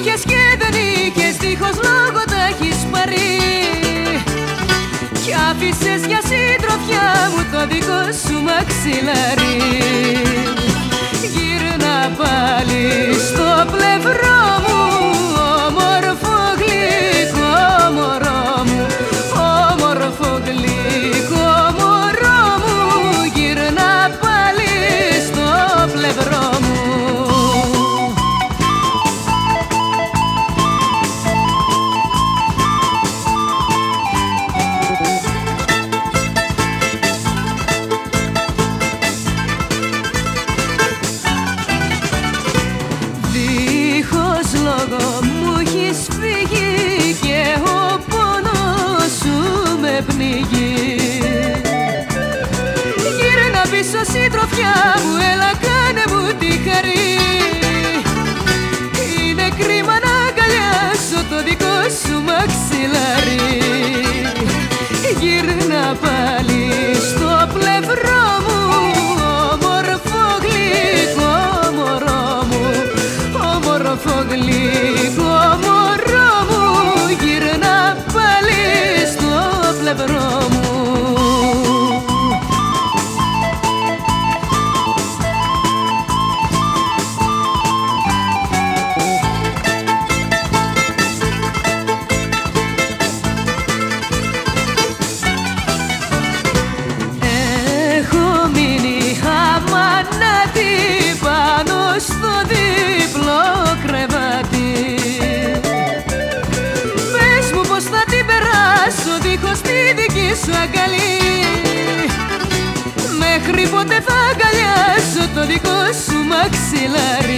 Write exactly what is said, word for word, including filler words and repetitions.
είχες και δεν είχες, δίχως λόγο τα έχεις πάρει. Κι άφησες για συντροφιά μου το δικό σου μαξιλάρι. Γύρνα πάλι στο πλευρό μου, όμορφο γλυκό μωρό μου, όμορφο γλυκό μωρό μου. Γύρνα πάλι στο πλευρό μου. Μου έχεις φύγει και ο πόνος σου με πνίγει. Γύρνα πίσω συντροφιά μου, έλα κάνε μου τη χαρή. Είναι κρίμα να αγκαλιάσω το δικό σου μαξιλάρι. Γύρνα πάλι στο πλευρό μου, όμορφο γλυκό μωρό μου, όμορφο γλυκό μωρό μου. Γύρνα πάλι στο πλευρό μου. Έχω μείνει αμανάτη πάνω στο διπλό κρεβάτι. Πες μου πως θα την περάσω δίχως τη δική σου αγκαλή. Μέχρι πότε θα αγκαλιάσω το δικό σου μαξιλάρι.